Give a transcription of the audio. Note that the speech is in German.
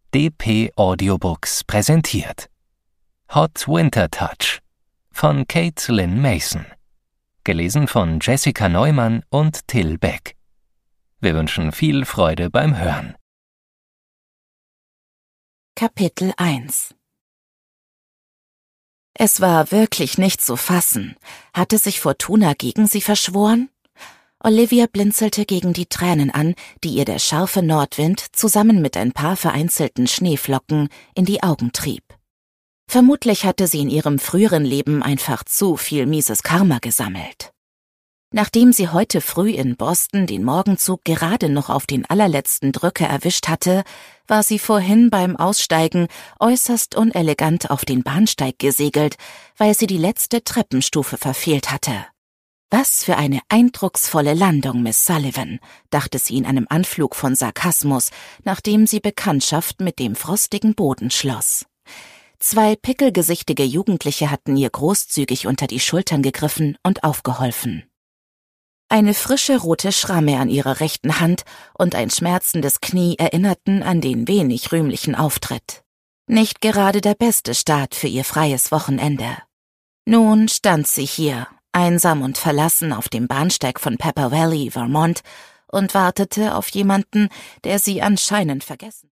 DP Audiobooks präsentiert Hot Winter Touch von Kate Lynn Mason. Gelesen von Jessica Neumann und Till Beck. Wir wünschen viel Freude beim Hören. Kapitel 1. Es war wirklich nicht zu fassen. Hatte sich Fortuna gegen sie verschworen? Olivia blinzelte gegen die Tränen an, die ihr der scharfe Nordwind zusammen mit ein paar vereinzelten Schneeflocken in die Augen trieb. Vermutlich hatte sie in ihrem früheren Leben einfach zu viel mieses Karma gesammelt. Nachdem sie heute früh in Boston den Morgenzug gerade noch auf den allerletzten Drücker erwischt hatte, war sie vorhin beim Aussteigen äußerst unelegant auf den Bahnsteig gesegelt, weil sie die letzte Treppenstufe verfehlt hatte. »Was für eine eindrucksvolle Landung, Miss Sullivan«, dachte sie in einem Anflug von Sarkasmus, nachdem sie Bekanntschaft mit dem frostigen Boden schloss. 2 pickelgesichtige Jugendliche hatten ihr großzügig unter die Schultern gegriffen und aufgeholfen. Eine frische rote Schramme an ihrer rechten Hand und ein schmerzendes Knie erinnerten an den wenig rühmlichen Auftritt. Nicht gerade der beste Start für ihr freies Wochenende. Nun stand sie hier, einsam und verlassen auf dem Bahnsteig von Pepper Valley, Vermont, und wartete auf jemanden, der sie anscheinend vergessen